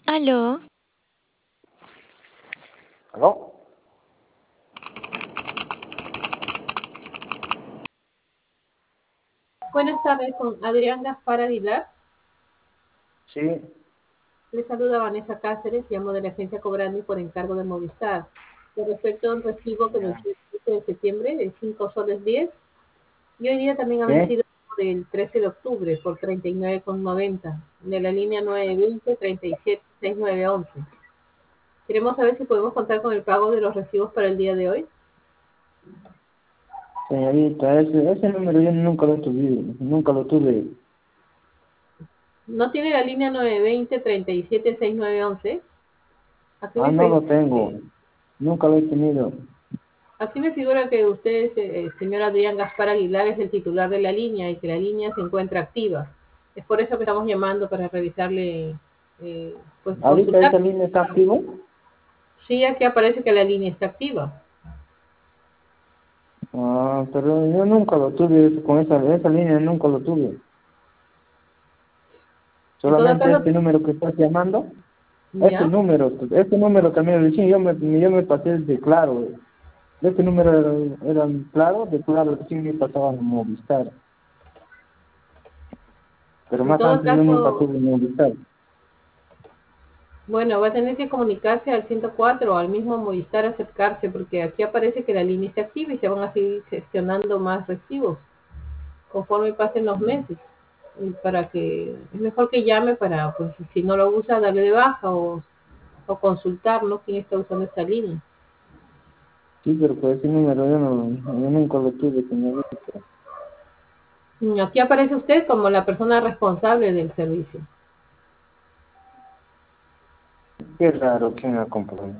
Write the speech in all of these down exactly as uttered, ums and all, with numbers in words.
Aló, ¿Aló? Buenas tardes, con Adrián Gaspar Aguilar. Sí, Le saluda Vanessa Cáceres, llamo de la agencia Cobrando y por encargo de Movistar. Con respecto a un recibo que ya. venció el trece de septiembre de cinco soles diez y hoy día también ha ¿Qué? vencido del trece de octubre por treinta y nueve con noventa de la línea nueve veinte treinta y siete sesenta y nueve once. Queremos saber si podemos contar con el pago de los recibos para el día de hoy. Señorita, ese, ese número yo nunca lo tuve, nunca lo tuve. ¿No tiene la línea nueve veinte treinta y siete sesenta y nueve once? Aquí Ah, me no lo figura tengo, que nunca lo he tenido. Aquí me figura que usted, eh, señor Adrián Gaspar Aguilar, es el titular de la línea y que la línea se encuentra activa. Es por eso que estamos llamando para revisarle, eh, pues ¿Ahorita consultar. esa línea está activa? Sí, aquí aparece que la línea está activa. Ah, pero yo nunca lo tuve, con esa, esa línea nunca lo tuve. En todo Solamente caso, este número que estás llamando, este ya. número, este número también recién yo me, yo me pasé de claro. Este número era, era claro, de claro, recién me pasaba a Movistar. Pero En más todo antes yo nunca caso, tuve Movistar. bueno, va a tener que comunicarse al ciento cuatro o al mismo Movistar, acercarse, porque aquí aparece que la línea está activa y se van a seguir gestionando más recibos conforme pasen los meses. Y para que es mejor que llame para, pues, si no lo usa, darle de baja o o consultar, ¿no? Quién está usando esta línea. Sí, pero por ese número yo, no, yo nunca lo tuve, señorita. Mm, Aquí aparece usted como la persona responsable del servicio. Qué raro, ¿quién la compró?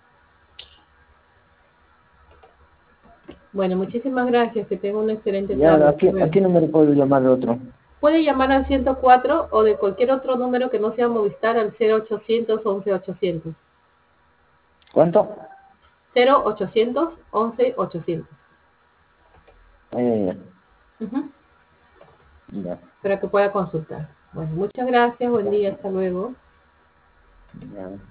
Bueno, muchísimas gracias. Que tenga una excelente Ya, tarde. aquí, Hasta luego. aquí no me puedo llamar de otro. Puede llamar al ciento cuatro o de cualquier otro número que no sea Movistar al cero ochocientos once ochocientos. ¿Cuánto? cero ochocientos once ochocientos. Eh, Ujú. ya, Para que pueda consultar. Bueno, muchas gracias. Buen día. Hasta luego. ya.